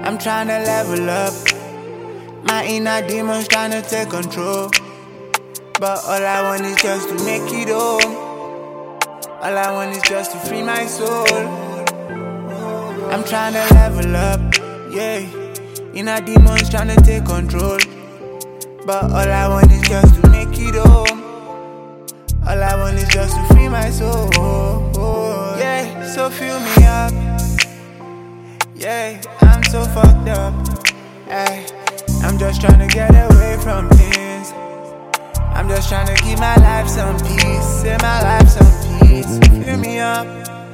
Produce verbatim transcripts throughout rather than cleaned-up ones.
I'm tryna level up. My inner demons tryna take control. But all I want is just to make it home. All I want is just to free my soul. I'm tryna level up, yeah. Inner demons tryna take control. But all I want is just to make it home. All I want is just to free my soul. Yeah, so fill me up. Yeah, I'm so fucked up. Ay, I'm just tryna get away from things. I'm just tryna keep my life some peace. Say my life some peace. Fill me up.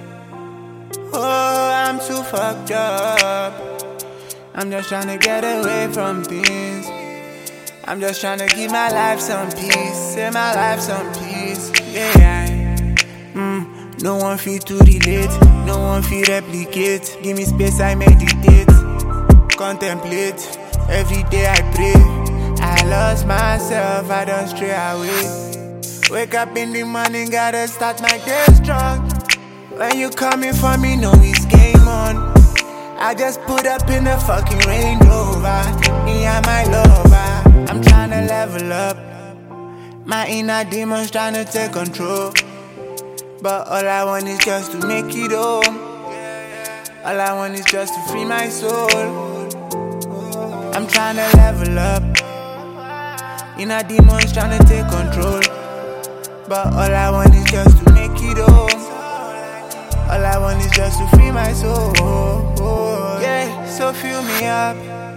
Oh, I'm too fucked up. I'm just tryna get away from things. I'm just tryna keep my life some peace. Say my life some peace. Yeah. Mm, no one feel to relate. No one feel replicate. Give me space, I meditate. Contemplate. Every day I pray. I lost myself, I don't stray away. Wake up in the morning, gotta start my day strong. When you coming for me, know it's game on. I just put up in the fucking Range Rover. Me and my lover, I'm tryna level up. My inner demons tryna take control. But all I want is just to make it home. All I want is just to free my soul. I'm tryna level up. Inner demons tryna take control. But all I want is just to make it home. All I want is just to free my soul. Yeah, so fill me up.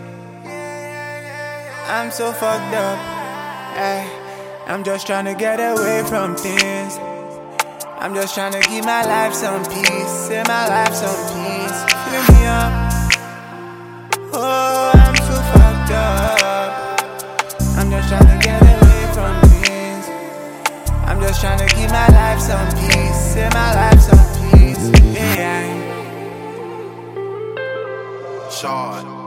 I'm so fucked up. Ay, I'm just tryna get away from things. I'm just tryna keep my life some peace. Say my life some peace. Fill me up. Oh, I'm so fucked up. I'm just tryna get away from things. I'm just tryna keep my life some peace. Say my life some peace. Yeah. Shard.